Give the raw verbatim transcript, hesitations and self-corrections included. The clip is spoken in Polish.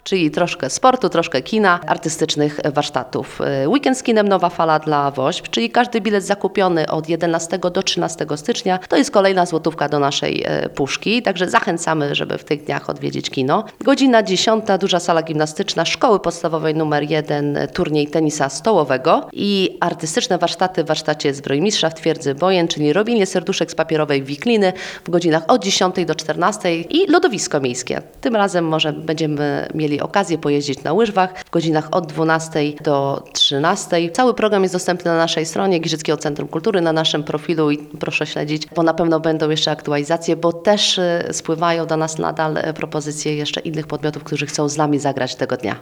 Czyli troszkę sportu, troszkę kina, artystycznych warsztatów. Weekend z kinem Nowa Fala dla WOŚP, czyli każdy bilet zakupiony od jedenastego do trzynastego stycznia to jest kolejna złotówka do naszej puszki, także zachęcamy, żeby w tych dniach odwiedzić kino. Godzina dziesiąta, duża sala gimnastyczna Szkoły Podstawowej numer jeden, turniej tenisa stołowego i artystyczne warsztaty w warsztacie zbrojmistrza w Twierdzy Bojen, czyli robienie serduszek z papierowej wikliny w godzinach od dziesiątej do czternastej i lodowisko miejskie. Tym razem może będziemy mieli okazję pojeździć na łyżwach w godzinach od dwunastej do trzynastej. Cały program jest dostępny na naszej stronie Giżyckiego Centrum Kultury, na naszym profilu i proszę śledzić, bo na pewno będą jeszcze aktualizacje, bo też spływają do nas nadal propozycje jeszcze innych podmiotów, którzy chcą z nami zagrać tego dnia.